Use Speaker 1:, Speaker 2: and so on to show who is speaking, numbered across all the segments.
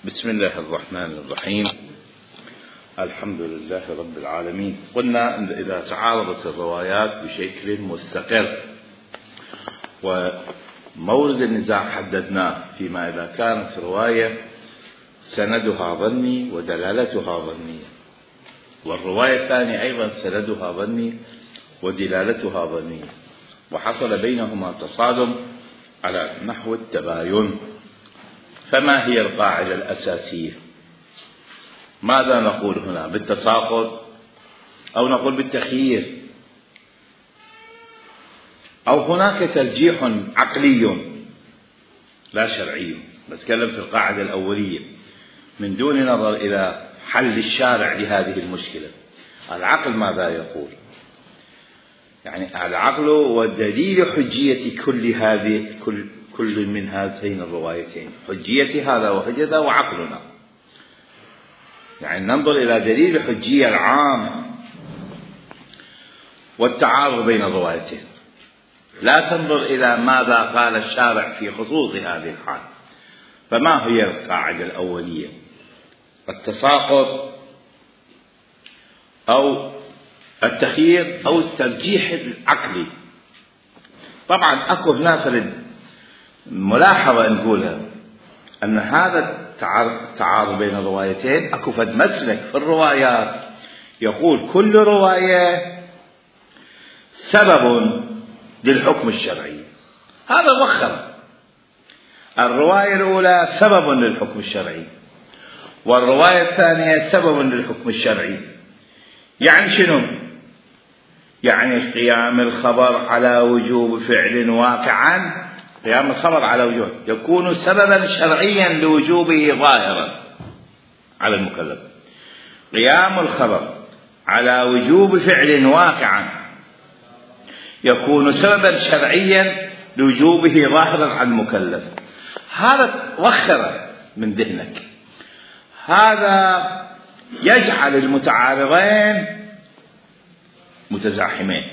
Speaker 1: بسم الله الرحمن الرحيم. الحمد لله رب العالمين. قلنا أن إذا تعارضت الروايات بشكل مستقر ومورد النزاع حددناه فيما إذا كانت رواية سندها ظني ودلالتها ظنية، والرواية الثانية أيضا سندها ظني ودلالتها ظنية، وحصل بينهما تصادم على نحو التباين. فما هي القاعدة الأساسية؟ ماذا نقول هنا؟ بالتساقط أو نقول بالتخيير، أو هناك ترجيح عقلي لا شرعي؟ نتكلم في القاعدة الأولية من دون نظر إلى حل الشارع لهذه المشكلة. العقل ماذا يقول؟ يعني العقل والدليل حجية كل من هاتين الروايتين، حجية هذا وحجة وعقلنا. يعني ننظر إلى دليل الحجية العام والتعارض بين الروايتين، لا تنظر إلى ماذا قال الشارع في خصوص هذه الحال. فما هي القاعدة الأولية؟ التساقط أو التخيير أو الترجيح العقلي. طبعا أكو هنا ملاحظة نقولها، أن هذا التعارض بين الروايتين أكو فد مسلك في الروايات يقول كل رواية سبب للحكم الشرعي. هذا وخر. الرواية الأولى سبب للحكم الشرعي، والرواية الثانية سبب للحكم الشرعي. يعني شنو؟ يعني قيام الخبر على وجوب فعل واقعا، قيام الخبر على وجوب يكون سببا شرعيا لوجوبه ظاهرا على المكلف. قيام الخبر على وجوب فعل واقعا يكون سببا شرعيا لوجوبه ظاهرا على المكلف. هذا وخر من ذهنك. هذا يجعل المتعارضين متزاحمين،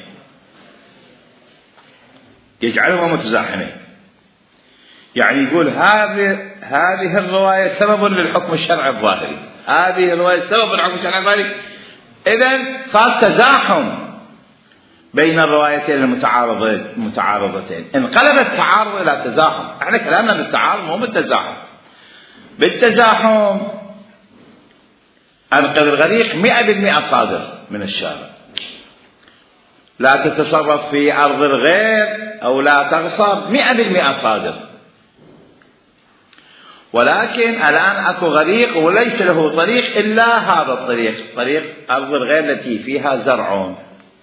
Speaker 1: يجعلهما متزاحمين. يعني يقول هذه الرواية سبب للحكم الشرعي الظاهري، هذه الرواية سبب للحكم الشرعي الظاهري. إذن صار تزاحم بين الروايتين المتعارضتين، انقلب التعارض إلى تزاحم. احنا كلامنا بالتعارض مو بالتزاحم. بالتزاحم أنقذ الغريق 100% صادر من الشارع. لا تتصرف في أرض الغير أو لا تغصب 100% صادر. ولكن الآن أكو غريق وليس له طريق إلا هذا الطريق، طريق أرض الغير التي فيها زرع.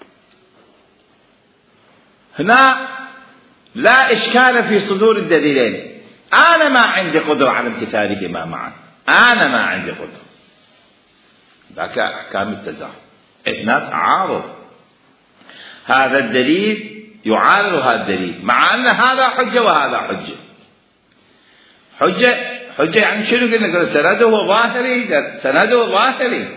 Speaker 1: هنا لا إشكال في صدور الدليلين. أنا ما عندي قدرة على امتثالهما معا، أنا ما عندي قدرة. ذاك أحكام التزاحم. هنا تعارض، هذا الدليل يعارض هذا الدليل، مع أن هذا حجة وهذا حجة. حجة يعني شنو قلنا؟ سنده ظاهري، سنده ظاهري.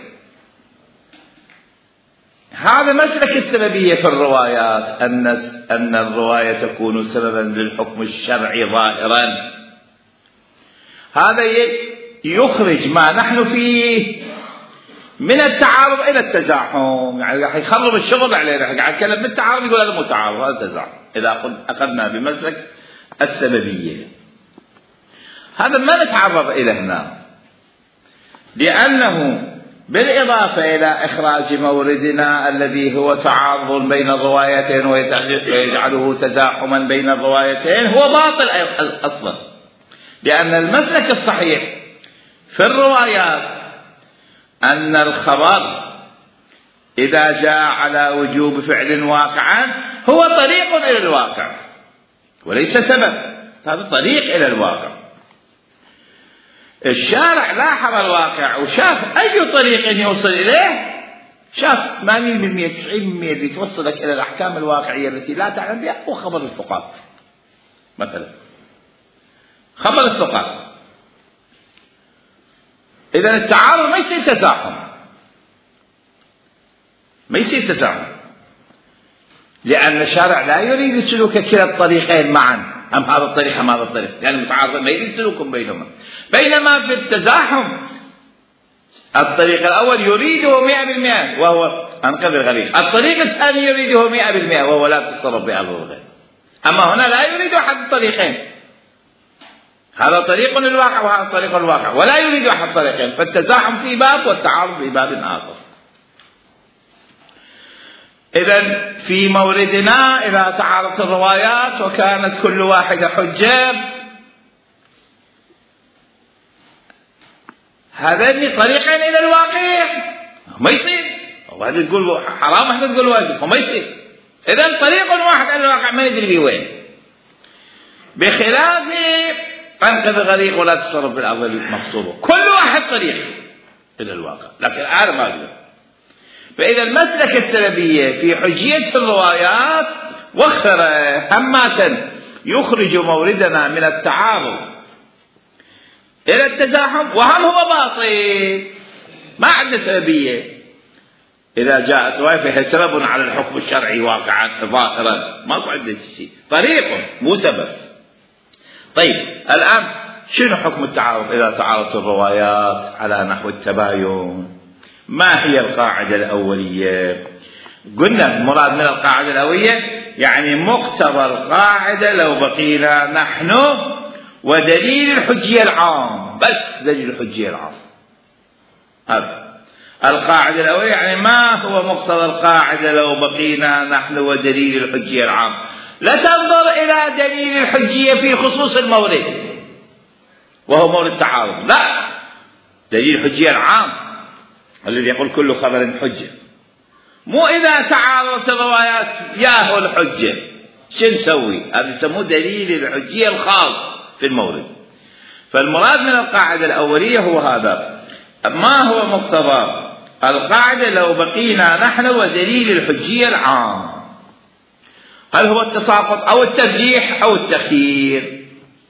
Speaker 1: هذا مسلك السببية في الروايات، أن الرواية تكون سببا للحكم الشرعي ظاهرا. هذا يخرج ما نحن فيه من التعارض إلى التزاحم. يعني راح يخرب الشغل عليه، راح قاعد يتكلم بالتعارض يقول هذا متعارض، هذا تزاحم. إذا أخذنا بمسلك السببية هذا ما نتعرض إلى هنا، لأنه بالإضافة إلى إخراج موردنا الذي هو تعارض بين الروايتين ويجعله تزاحما بين الروايتين هو باطل أصلا. لأن المسلك الصحيح في الروايات أن الخبر إذا جاء على وجوب فعل واقعا هو طريق إلى الواقع وليس سبب، هذا طريق إلى الواقع. الشارع لاحظ الواقع وشاف أي طريق يوصل إليه، شاف 80% 90% اللي توصلك إلى الأحكام الواقعية التي لا تعلم بها هو خبر الثقات. مثلا خبر الثقات. إذا التعارض ما يصير تزاحم، ما يصير تزاحم، لأن الشارع لا يريد سلوك كلا الطريقين معا. أم هذا الطريق أم هذا الطريق، يعني متعارض ما يريد سلوك بينهما. بينما في التزاحم الطريق الأول يريده 100% وهو أنقذ الغريق، الطريق الثاني يريده 100% وهو لا تتصرف بأرض الغير. أما هنا لا يريد أحد الطريقين، هذا طريق للواقع وهذا طريق للواقع، ولا يريد أحد الطريقين، فالتزاحم في باب والتعارض في باب آخر. إذن في موردنا إذا تعارضت الروايات وكانت كل واحدة حجة، هذين طريقين إلى الواقع ما يصير، واحد تقول حرام واحد تقول واجب، ما يصير. إذن طريق واحد إلى الواقع ما ندري به وين، بخلاف أنقذ غريق ولا تتصرف بالأرض المقصودة، كل واحد طريق إلى الواقع، لكن العالم ما يقدر. فإذا المسلك السلبية في حجية الروايات وخر همة يخرج موردنا من التعارض إلى التزاحم، وهم هو باطل، ما عندنا سلبية. إذا جاءت رواية فهي سبب على الحكم الشرعي واقعا ظاهرا، ما عندنا شيء، طريق مو سبب. طيب الآن شنو حكم التعارض إذا تعارضت الروايات على نحو التباين؟ ما هي القاعدة الأولية؟ قلنا المراد من القاعدة الأولية يعني مقتضى القاعدة لو بقينا نحن ودليل الحجية العام، بس دليل الحجية العام. هذا القاعدة الأولية، يعني ما هو مقتضى القاعدة لو بقينا نحن ودليل الحجية العام؟ لا تنظر إلى دليل الحجية في خصوص المورد وهو مورد التعارض، لا، دليل الحجية العام الذي يقول كل خبر حجة، مو إذا تعارضت الروايات ياهو الحجة شو نسوي؟ هذا يسموه دليل الحجية الخاص في المورد. فالمراد من القاعدة الأولية هو هذا، ما هو مقتضى القاعدة لو بقينا نحن ودليل الحجية العام؟ هل هو التساقط أو الترجيح أو التخيير؟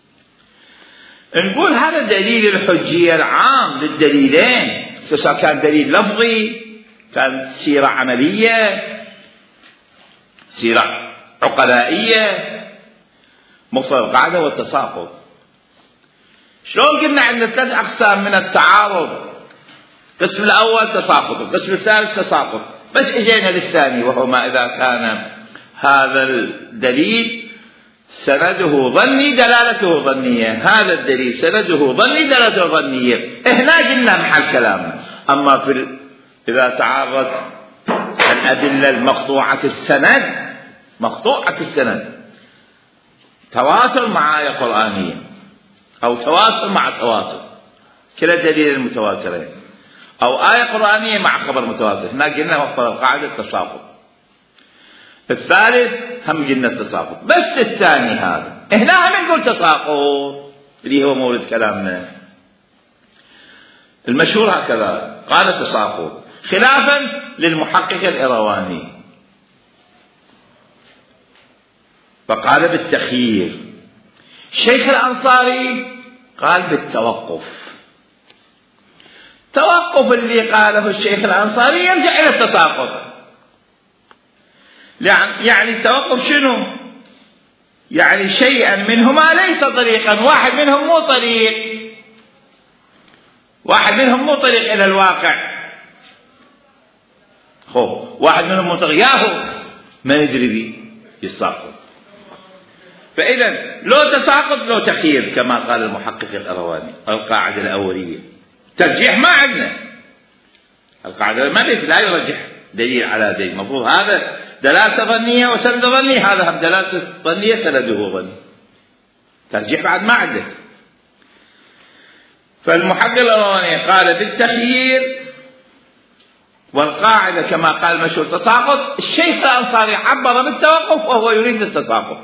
Speaker 1: نقول هذا دليل الحجية العام للدليلين، سواء كان دليل لفظي، كان سيرة عملية، سيرة عقلائية. مقصد القاعدة هو التساقط. شلون قلنا عندنا 3 أقسام من التعارض؟ القسم الأول تساقط، القسم الثالث تساقط، بس اجينا للثاني وهو ما إذا كان هذا الدليل سنده ظني دلالته ظنية، هذا الدليل سنده ظني دلالته ظنية، هنا قلنا محل كلامنا. أما في إذا تعارض الأدلة المقطوعة السند، مقطوعة السند، تواتر مع آية قرآنية أو تواتر مع تواتر، كلا دليل المتواترين، أو آية قرآنية مع خبر متواتر، هنا قلنا وقت القاعدة التساقط. الثالث هم قلنا التساقط، بس الثاني هذا هنا هم نقول تساقط اللي هو مورد كلامنا. المشهور هكذا قال تساقط، خلافا للمحقق الإرواني فقال بالتخيير. الشيخ الأنصاري قال بالتوقف. توقف اللي قاله الشيخ الأنصاري يرجع إلى التساقط. يعني التوقف شنو؟ يعني شيئا منهما ليس طريقا، واحد منهم مو طريق، واحد منهم مو طريق إلى الواقع، واحد منهم مو طريق، ياهو ما ندري به يساقط. فإذا لو تساقط لو تخيير كما قال المحقق الأرواني. القاعدة الأولية ترجيح ما عندنا، القاعدة ما لا يرجح دليل على دليل، المفروض هذا دلالة ظنية وسند ظني، هذا هم دلالة ظنية سنده ظني، ترجيح بعد ما عندك. فالمحقق الأرواني قال بالتخيير، والقاعدة كما قال مشهور تساقط. الشيخ الأنصاري عبر بالتوقف وهو يريد التساقط،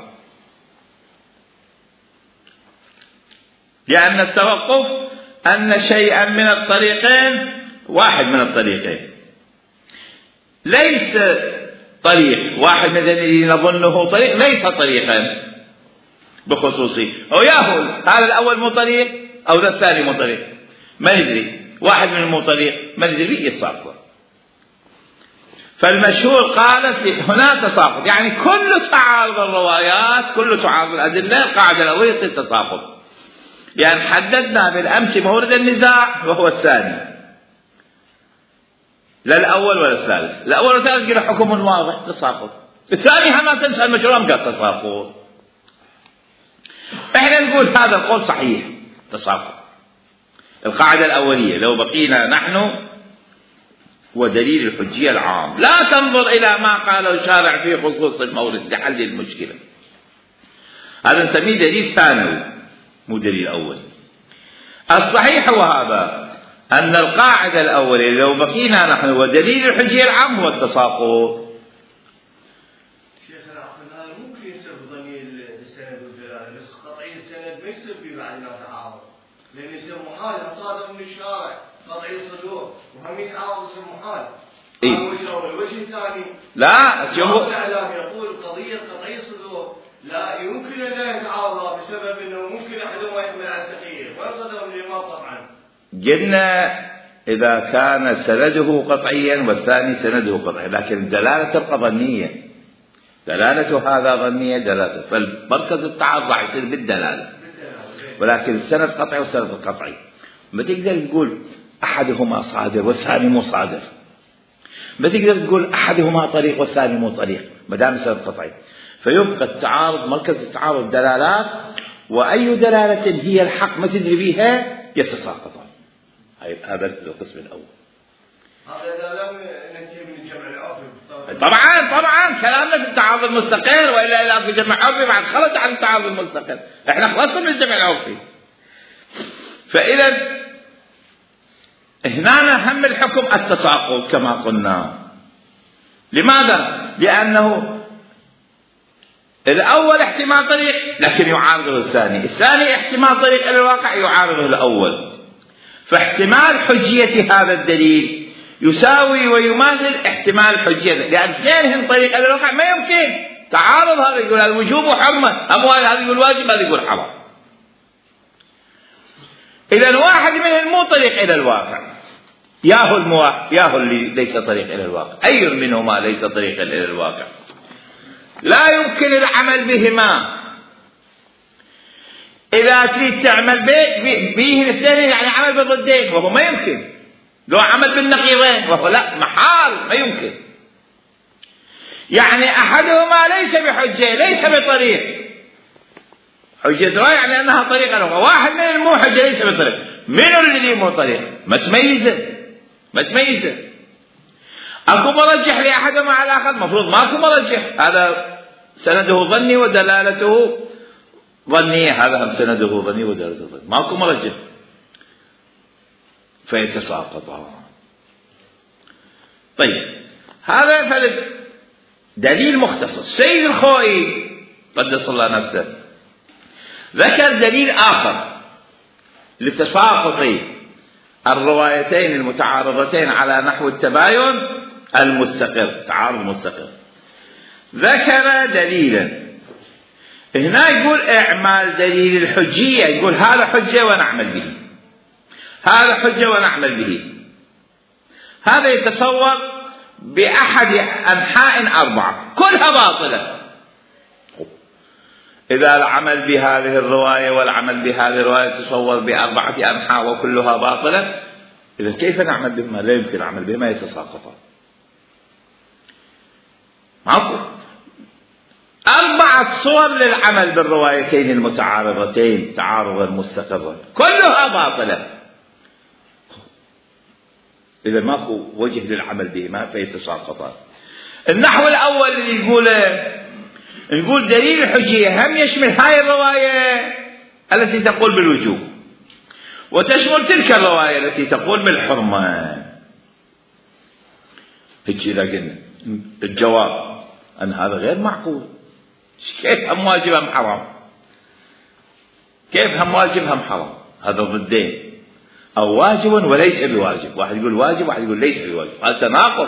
Speaker 1: لأن التوقف أن شيئا من الطريقين، واحد من الطريقين ليس طريق، واحد من الذين نظنه طريق ليس طريقا بخصوصي، أو ياهو هذا الأول مو طريق أو الثاني مو طريق، ما ندري، واحد من مو طريق ما ندري يساقط. فالمشهور قال هنا تساقط، يعني كل تعارض الروايات كل تعارض الأدلة القاعدة الأولية يصير تساقط، يعني حددنا بالأمس مورد النزاع وهو الثاني، لا الأول ولا الثالث. الأول والثالث قيل حكم واضح تساقط، الثاني ما تنسى المشهور قال تساقط. احنا نقول هذا القول صحيح تساقط القاعدة الأولية لو بقينا نحن ودليل الحجية العام، لا تنظر إلى ما قاله الشارع في خصوص المورد لحل المشكلة، هذا نسميه دليل ثانوي مو دليل أول. الصحيح هو هذا أن القاعدة الأولية لو بقينا نحن ودليل الحجية العام هو التساقط.
Speaker 2: شيخنا هذا ممكن يصير بضمير السند والدلالة، بس قطعي السند ما يصير في بعد ما تعارض، لأن يصير محال صادر من الشارع قطعي الصدور وهم يتعارض يصير محال. الوجه الثاني
Speaker 1: لا
Speaker 2: الإعلام يقول قضية قطعي الصدور لا يمكن أن لا يتعارض بسبب أنه ممكن أحدهما يحمل على التغيير ويصدر من الإمام طبعا.
Speaker 1: قلنا إذا كان سنده قطعيا والثاني سنده قطعي، لكن الدلالة تبقى ظنية، دلالة هذا ظنية دلالة، فالمركز التعارض راح يصير بالدلالة، ولكن السند قطعي والسند قطعي. ما تقدر تقول أحدهما صادر والثاني مو صادر، ما تقدر تقول أحدهما طريق والثاني مو طريق ما دام السند قطعي. فيبقى التعارض مركز التعارض دلالات، وأي دلالة هي الحق ما تدري بها يتساقطان. هذا القسم الأول.
Speaker 2: هذا إذا لم ننتهي من الجمع العرفي.
Speaker 1: طبعا كلامنا في التعارض المستقر، وإلا إلا في جمع عرفي بعد خلص عن التعارض المستقر، إحنا خلصنا من الجمع العرفي. فإذا هنا هم الحكم التساقط كما قلنا. لماذا؟ لأنه الأول احتمال طريق لكن يعارضه الثاني، الثاني احتمال طريق إلى الواقع يعارضه الأول، فاحتمال حجية هذا الدليل يساوي ويماثل احتمال حجية، لأن اثنينهم طريق إلى الواقع ما يمكن تعارض، هذا يقول هذا وجوب وحرمة، أموال هذا يقول واجب هذا يقول حرام. إذا واحد منهم مو طريق إلى الواقع، ياهو اللي ليس طريق إلى الواقع، أي منهما ليس طريق إلى الواقع، لا يمكن العمل بهما. إذا تريد تعمل بيه الاثنين يعني عمل بالضدين، وهو ما يمكن. لو عمل بالنقيضين وهو لا محال ما يمكن. يعني أحدهما ليس بحجة ليس بطريق، حجة يعني أنها طريقة أخرى، واحد من المو حجة ليس بطريق، من الذي مو طريق ما تميزه. أكو مرجح لأحدهما على الآخر؟ مفروض ماكو مرجح، هذا سنده ظني ودلالته ظنية، هذا هم سنده ظني ودلالته ظني، ماكو مرجح، فيتساقطان. طيب هذا دليل مختصر. سيد الخوئي قدس الله نفسه ذكر دليل آخر لتساقط الروايتين المتعارضتين على نحو التباين المستقر، تعارض مستقر. ذكر دليلا هنا يقول اعمال دليل الحجية، يقول هذا حجة ونعمل به، هذا حجة ونعمل به. هذا يتصور بأحد أنحاء 4 كلها باطلة. إذا العمل بهذه الرواية والعمل بهذه الرواية تصور ب4 أنحاء وكلها باطلة، إذا كيف نعمل بهما؟ لا يمكن نعمل بهما، يتساقطان. معقول 4 صور للعمل بالروايتين المتعارضتين تعارضا مستقرا كلها باطلة، إذا ماكو وجه للعمل بهما فيتساقطان. النحو الأول اللي يقول دليل الحجية هم يشمل هاي الرواية التي تقول بالوجوب، وتشمل تلك الرواية التي تقول بالحرمة. هيك إذا قلنا الجواب أن هذا غير معقول، كيف هم واجب هم حرام؟ كيف هم واجب هم حرام؟ هذا ضدين، أو واجب وليس بواجب، واحد يقول واجب واحد يقول ليس بواجب، هذا تناقض.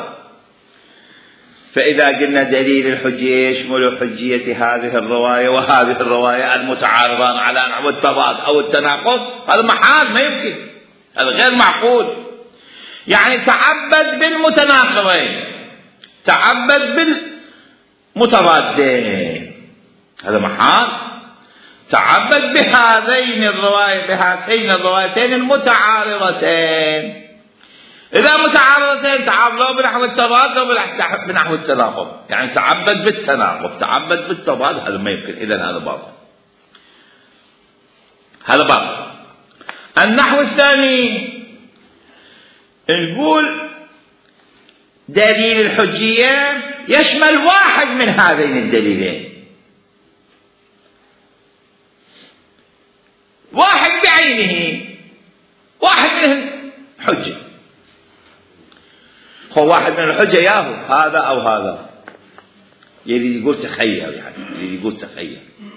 Speaker 1: فإذا قلنا دليل الحجية يشمل حجية هذه الرواية وهذه الرواية المتعارضان على نحو التضاد أو التناقض، هذا محال ما يمكن، هذا غير معقول. يعني تعبد بالمتناقضين، تعبد بالمتضادين، هذا محال. تعبد بهاتين الروايتين المتعارضتين. إذا متعارضتين تعارضوا بنحو التضاد أو بنحو التناقض، يعني تعبد بالتناقض، تعبد بالتضاد، هذا ما يمكن. إذن هذا باطل، هذا باطل. النحو الثاني نقول دليل الحجية يشمل واحد من هذين الدليلين، واحد بعينه، واحد منهم حجة. هو واحد من الحجة ياهو هذا أو هذا، يريد يقول تخيل، يعني يريد يقول تخيل،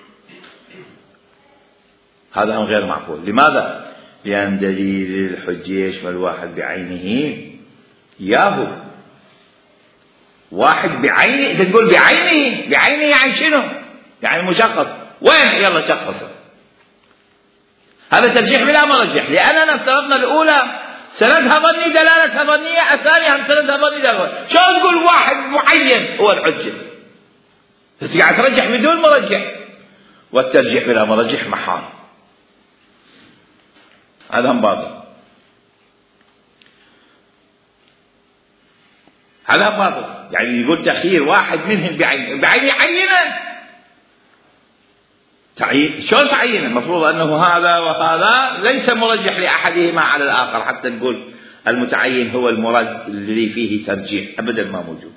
Speaker 1: هذا هم غير معقول. لماذا؟ لأن دليل الحجة يشمل واحد بعينه ياهو، واحد بعينه. إذا تقول بعينه، بعينه يعني شنو؟ يعني مشخص. وين؟ يلا شخصه. هذا ترجيح بلا مرجح، لأننا افترضنا الأولى سندها ظني دلالتها ظنية، الثانية هم سندها ظني دلالتها. شو تقول واحد معين هو الحجة؟ قاعد ترجح بدون مرجح، والترجيح بلا مرجح محال، هذا هم باطل، هذا باطل. يعني يقول تخيير واحد منهم بعينه عينه، تعيين شلون تعيين؟ المفروض أنه هذا وهذا ليس مرجح لأحدهما على الآخر حتى نقول المتعين هو المراد الذي فيه ترجيح، أبدا ما موجود.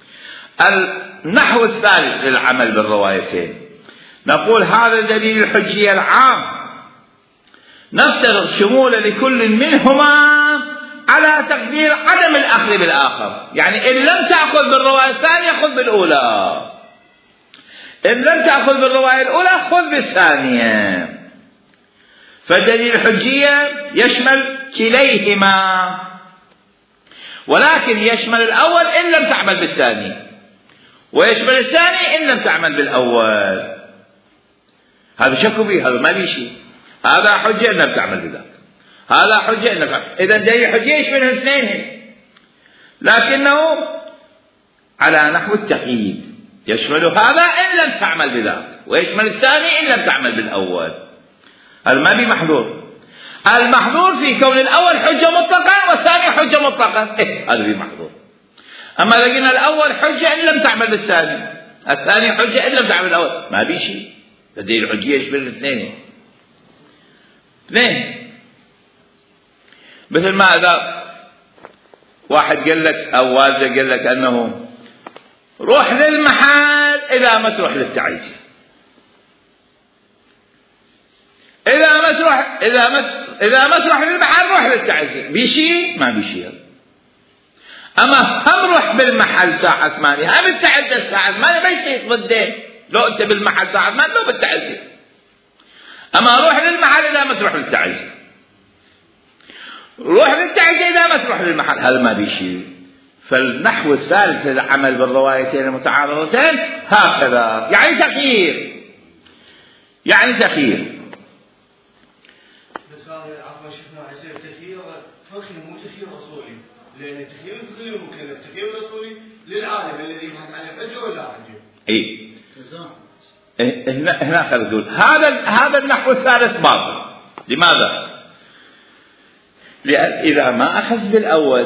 Speaker 1: النحو الثالث للعمل بالروايتين نقول هذا دليل الحجية العام، نفترض شمول لكل منهما على تقدير عدم الأخذ بالآخر. يعني إن لم تأخذ بالرواية الثانية خذ بالأولى، إن لم تأخذ بالرواية الأولى خذ بالثانية. فدليل الحجية يشمل كليهما، ولكن يشمل الأول إن لم تعمل بالثاني، ويشمل الثاني إن لم تعمل بالأول. هذا شكوا به، هذا ما بيشي، هذا حجة إن لم تعمل بذاك، هذا حجة إن لم تعمل. إذا دليل الحجية يشمل الاثنين، لكنه على نحو التقييد، يشمل هذا إن لم تعمل بذاك، ويشمل الثاني إن لم تعمل بالأول. هذا ما بي محظور. المحظور في كون الأول حجة مطلقة والثاني حجة مطلقة، هذا بي محظور. أما إذا قلنا الأول حجة إن لم تعمل بالثاني، الثاني حجة إن لم تعمل بالأول، ما بي شيء. دليل الحجية يشمل الاثنين، اثنين. مثل ما إذا واحد قال لك أو والده قال لك أنه روح للمحل إذا ما تروح للتعزية، إذا ما تروح للمحل روح للتعزية، بشيء ما بشيء. أما هم روح بالمحل ساعة 8، هم التعزية الساعة 8، ما يصير ضدين. لو أنت بالمحل ساعة 8 لو بالتعزية. أما روح للمحل إذا ما تروح للتعزية، روح للتعزية إذا ما تروح للمحل، هذا ما بشيء. فالنحو الثالث للعمل بالروايتين المتعارضتين هكذا، يعني تخيير، يعني تخيير.
Speaker 2: بس عفوا شفنا يصير تخيير فقهي مو تخيير اصولي، لان التخيير الفقهي ممكن، التخيير الاصولي للعالم الذي يبحث عن الحجه ولا حجه.
Speaker 1: اي هنا خلينا نقول هذا النحو الثالث باطل. لماذا؟ لأن إذا ما أخذ بالأول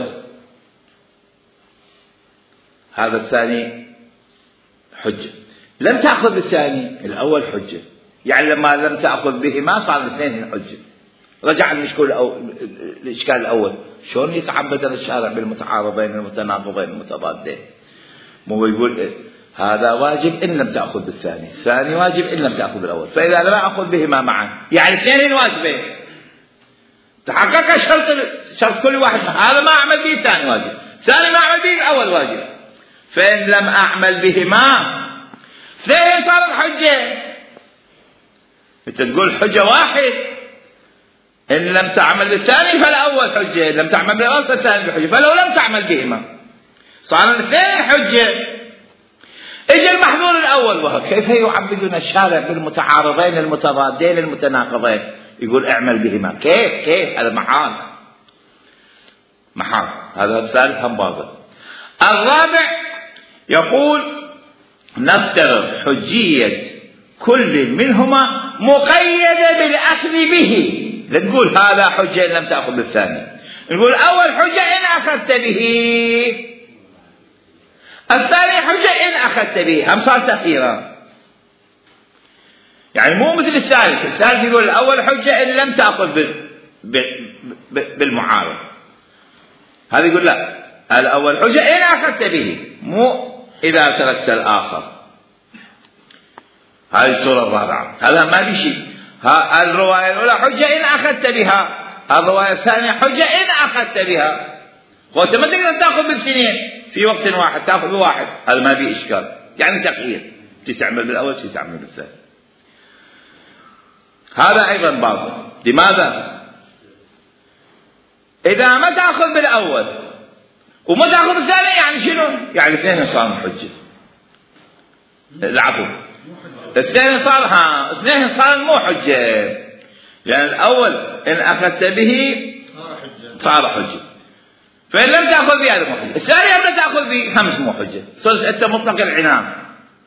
Speaker 1: هذا الثاني حجة، لم تأخذ بالثاني الأول حجة، يعني لما لم تأخذ به ما صار الاثنين حجة. رجع الإشكال الأول، شلون يتعبد الشارع بالمتعارضين المتناقضين المتضادين؟ مو يقول هذا واجب إن لم تأخذ بالثاني، الثاني واجب إن لم تأخذ بالأول، فإذا لم أخذ بهما معا يعني اثنين واجبين، تحقق شرط كل واحد، هذا ما أعمل به الثاني واجب، الثاني ما أعمل به الأول واجب. فإن لم أعمل بهما اثنين صارت حجة. أنت تقول حجة واحد، إن لم تعمل بالثاني فالأول حجة، إن لم تعمل بالأول فالثاني حجة، فلو لم تعمل بهما صار الاثنين حجة. اجى المحظور الأول، وكيف يعبدون الشارع بالمتعارضين المتضادين المتناقضين؟ يقول اعمل بهما، كيف هذا محال، هذا الثالث هم باطل. الرابع يقول نفترض حجية كل منهما مقيدة بالأخذ به. لا تقول هذا حجة إن لم تأخذ بالثاني، نقول أول حجة إن أخذت به، الثاني حجة إن أخذت به، هم صار تأخيرا. يعني مو مثل الثالث يقول الأول حجة إن لم تأخذ بالمعارض، هذا يقول لا، الأول حجة إن أخذت به، مو إذا تركت الآخر. هذه الصورة الرابعة، هذا ما في شيء. الرواية الأولى حجة إن أخذت بها، الرواية الثانية حجة إن أخذت بها. وأنت ما تقدر تأخذ بالاثنين في وقت واحد، تأخذ بواحد، هذا ما في إشكال، يعني تخيير، تستعمل بالأول تستعمل بالثاني. هذا أيضا باطل. لماذا؟ إذا ما تأخذ بالأول وما تأخذ بالثاني يعني شنو؟ يعني الاثنين صاروا حجة. العفو، الاثنين صار مو حجة، لأن الأول إن أخذت به صار حجة، فإن لم تأخذ به هذا مو حجة. الثاني لم تأخذ به خمس مو حجة، صرت أنت مطلق العنان،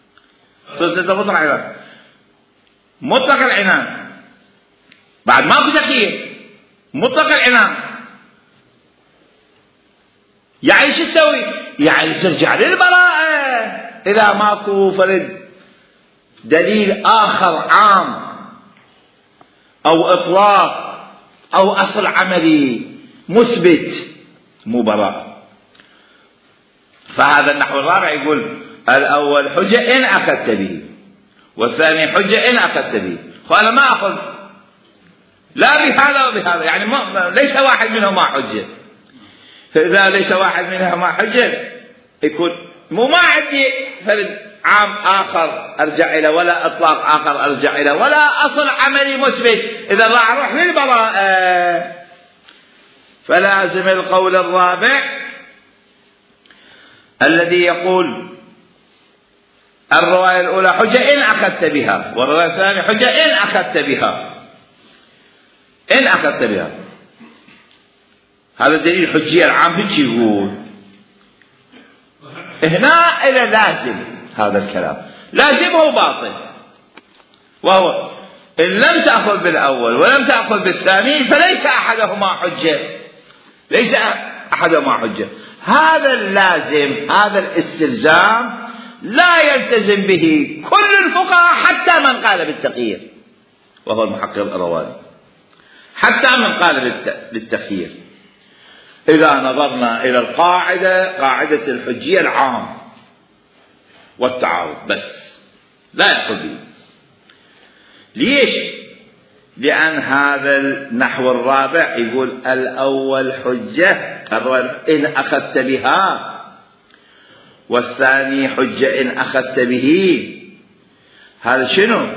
Speaker 1: مطلق العنان بعد ماكو تخيير، مطلق العنان. يعني شو تسوي؟ يعني ترجع للبراءة إذا ماكو فرد دليل آخر عام أو إطلاق أو أصل عملي مثبت، مو براءة. فهذا النحو الرابع يقول الأول حجة إن أخذت به، والثاني حجة إن أخذت به. فأنا ما أخذ لا بهذا وبهذا، يعني ليس واحد منهما حجة. فإذا ليس واحد منهما حجة يكون مو ما عندي فرد عام آخر أرجع إلى، ولا إطلاق آخر أرجع إلى، ولا أصل عملي مثبت. إذا راح أروح للبراءة. فلازم القول الرابع الذي يقول الرواية الأولى حجة إن أخذت بها، والرواية الثانية حجة إن أخذت بها، إن أخذت بها. هذا دليل الحجية العام. هيك يقول هنا إلى لازم، هذا الكلام لازمه باطل، وهو إن لم تأخذ بالأول ولم تأخذ بالثاني فليس أحدهما حجة، ليس أحدهما حجة. هذا اللازم، هذا الاستلزام لا يلتزم به كل الفقهاء حتى من قال بالتخيير، وهو المحقق الأرواني، حتى من قال بالتخيير. إذا نظرنا إلى القاعدة، قاعدة الحجية العام والتعارض بس، لا يأخذ به. ليش؟ لأن هذا النحو الرابع يقول الأول حجة إن أخذت بها، والثاني حجة إن أخذت به. هذا شنو؟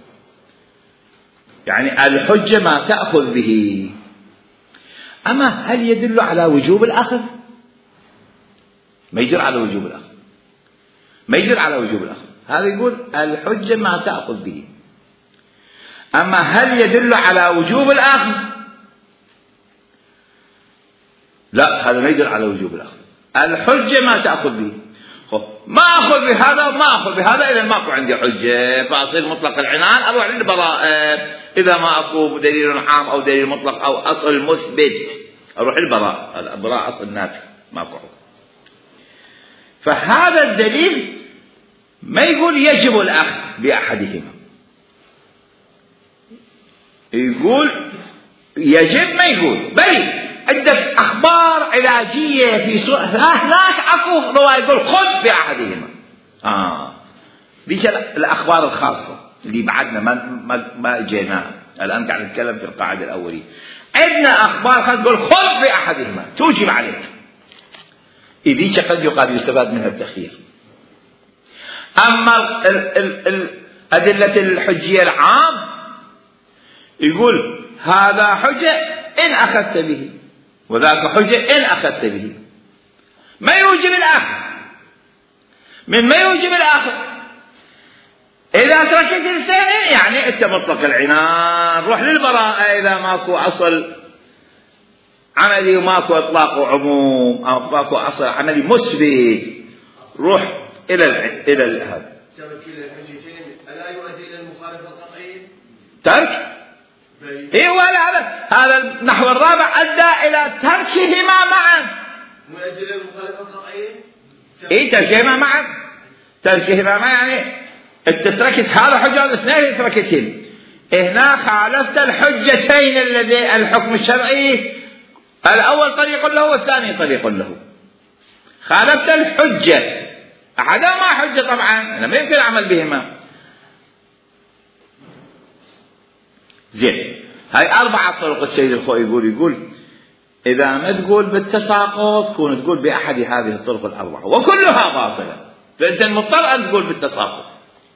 Speaker 1: يعني الحجة ما تأخذ به. أما هل يدل على وجوب الأخذ؟ ما يدل على وجوب الأخذ، ما يدل على وجوب الأخذ. هذا يقول الحجة ما تأخذ به. أما هل يدل على وجوب الأخذ؟ لا، هذا ما يدل على وجوب الأخذ. الحجة ما تأخذ به. ما أخذ بهذا وما أخذ بهذا، إذا ماكو عندي حجة، فأصير مطلق العنان، أروح للبراءة. إذا ما أكو دليل عام أو دليل مطلق أو أصل مثبت أروح للبراءة. البراءة أصل نافع، ماكو حكم. فهذا الدليل ما يقول يجب الأخذ بأحدهما، يقول يجب، ما يقول بل عندك أخبار علاجية في هناك أكو رواية يقول خذ بأحدهما. ديش الأخبار الخاصة اللي بعدنا ما جيناها الآن، قاعد نتكلم في القاعدة الأولية. عندنا أخبار خاصة تقول خذ بأحدهما توجب عليك، إذا قد يقال يستفاد منها التخيير. أما أدلة الحجية العام يقول هذا حجة إن أخذت به، وذاك حجة إن أخذت به، ما يوجب الآخر. من ما يوجب الآخر إذا تركت الثاني يعني أنت مطلق العنان، روح للبراءة. إذا ماكو أصل عملي وماكو إطلاق عموم أو ماكو أصل عملي مثبت، روح إلى هذا.
Speaker 2: ترك الحجتين ألا يؤدي إلى المخالفة القطعية؟
Speaker 1: ترك؟ إيه، ولا هذا النحو الرابع أدى إلى تركهما معا.
Speaker 2: مؤدي إلى المخالفة القطعية؟
Speaker 1: إيه، تركهما معا. تركهما معا يعني أنت تركت هذا حجة الاثنين تركتين. هنا خالفت الحجتين الذي الحكم الشرعي الأول طريق له والثاني طريق له. خالفت الحجة، أحدهما حجة طبعا أنا ما يمكن العمل بهما. زين، هاي 4 طرق السيد الخوئي يقول إذا ما تقول بالتساقط كون تقول بأحد هذه الطرق ال4 وكلها باطلة، فأنت مضطر أن تقول بالتساقط.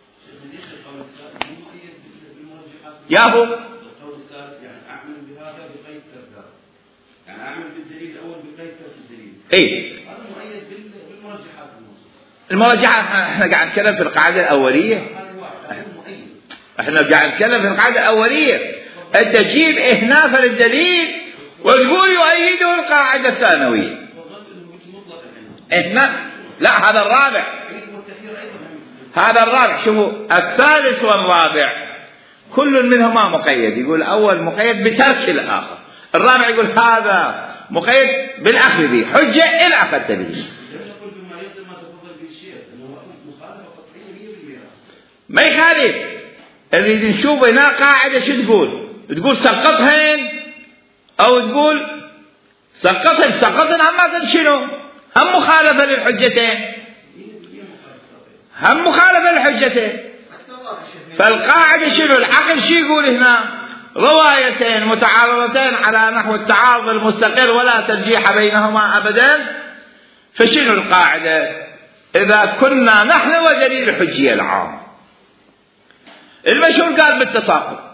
Speaker 1: ياهو
Speaker 3: القول الثالث يعني أعمل بهذا بقيد كذا، يعني أعمل بالدليل الأول بقيد الدليل.
Speaker 1: إيه،
Speaker 3: هذا مؤيد بالمرجحات النص.
Speaker 1: المراجعة احنا قاعد نتكلم في القاعدة الأولية. احنا قاعد نتكلم في القاعدة الأولية. أنت تجيب إهنافا للدليل وتقول يؤيده القاعدة الثانوية. إهناف لا، هذا الرابع. هذا الرابع. شوفوا الثالث والرابع كل منهما مقيد. يقول الأول مقيد بترك الآخر، الرابع يقول هذا مقيد بالأخذ به حجة إن أخذت به. ما يخالف. اللي نشوف هنا قاعدة شو تقول سقطهن أو تقول سقطهن هم شنو؟ هم مخالفة للحجتين، هم مخالفة للحجتين. فالقاعدة شنو؟ العقل شو يقول هنا؟ روايتين متعارضتين على نحو التعارض المستقر ولا ترجيح بينهما أبدا. فشنو القاعدة؟ إذا كنا نحن ودليل الحجية العام. المشهور قال بالتساقط،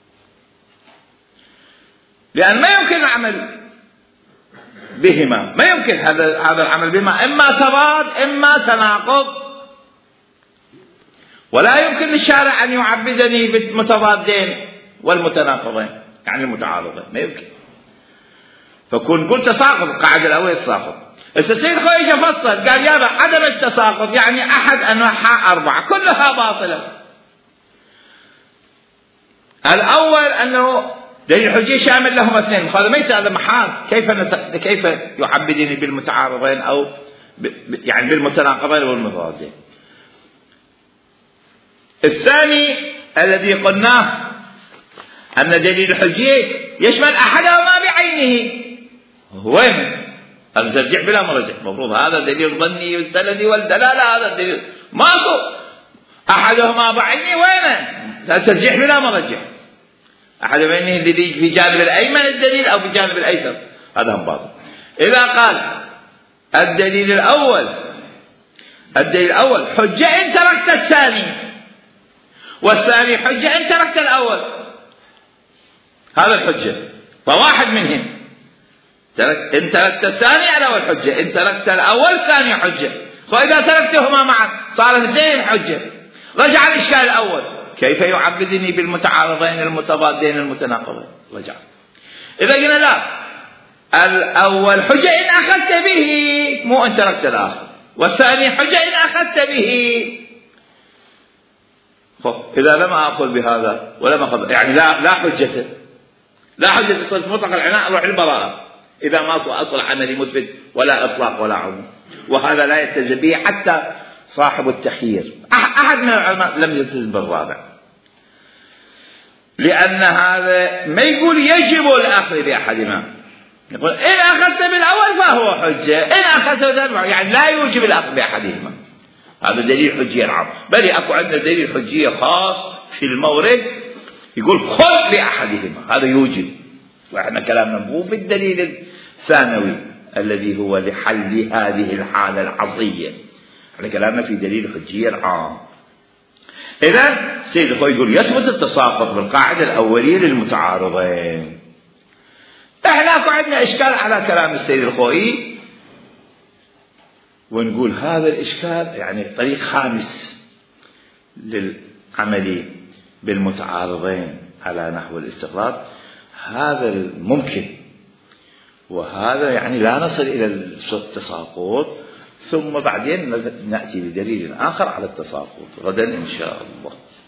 Speaker 1: لأن ما يمكن العمل بهما، ما يمكن هذا العمل بهما، إما تضاد إما تناقض، ولا يمكن للشارع أن يعبدني بالمتضادين والمتناقضين يعني المتعارضين، ما يمكن. فكون قلت تساقط القاعدة الأولى تساقط. السيد خويش فصل قال يابا عدم التساقط يعني أحد أنواعها 4 كلها باطلة. الأول أنه دليل الحجية شامل لهما 2، هذا ما يسأل محال كيف يعبدني بالمتعارضين أو يعني بالمتناقضين والمتضادين. الثاني الذي قلناه أن دليل الحجية يشمل أحدهما بعينه. وين الترجيح بلا مرجح؟ المفروض هذا دليل ظني والسندي والدلالة، هذا الدليل ماكو. أحدهما بعينه وين الترجيح بلا مرجح؟ أحد بعينه الذي في جانب الأيمن الدليل أو في جانب الأيسر، هذا هم باطل. إذا قال الدليل الأول حجة إن تركت الثاني، والثاني حجة إن تركت الأول، هذا الحجة. فواحد منهم إن تركت الثاني على أول حجة، إن تركت الأول ثاني حجة. فإذا تركتهما معا صار 2 حجة. رجع الإشكال الأول كيف يعبدني بالمتعارضين المتضادين المتناقضين. رجع إذا قلنا لا، الأول حجة إن أخذت به مو إن تركت الآخر، والثاني حجة إن أخذت به. إذا لم أقول بهذا ولم أخذ يعني لا حجة صرف مطلق العناء روح البراءة إذا ماكو أصل عملي مثبت ولا إطلاق ولا عموم. وهذا لا يلتزم به حتى صاحب التخيير. أحد من العلماء لم يلتزم بالرابع، لأن هذا ما يقول يجب الأخذ بأحدهما، يقول إن أخذت بالأول فهو حجة، إن أخذت بالأول يعني لا يوجب الأخذ بأحدهما. هذا دليل حجية العام. بل أكو عندنا دليل حجية خاص في المورد يقول خذ بأحدهما، هذا يوجب. وإحنا كلامنا مو بالدليل الثانوي الذي هو لحل هذه الحالة العصية، احنا كلامنا في دليل الحجية العام. إذن سيد الخوئي يقول يثبت التساقط بالقاعدة الأولية للمتعارضين. احنا اكو عندنا إشكال على كلام السيد الخوئي، ونقول هذا الإشكال يعني طريق خامس للعمل بالمتعارضين على نحو الاستقراض. هذا الممكن، وهذا يعني لا نصل إلى التساقط ثم بعدين نأتي بدليل آخر على التساقط غدا إن شاء الله.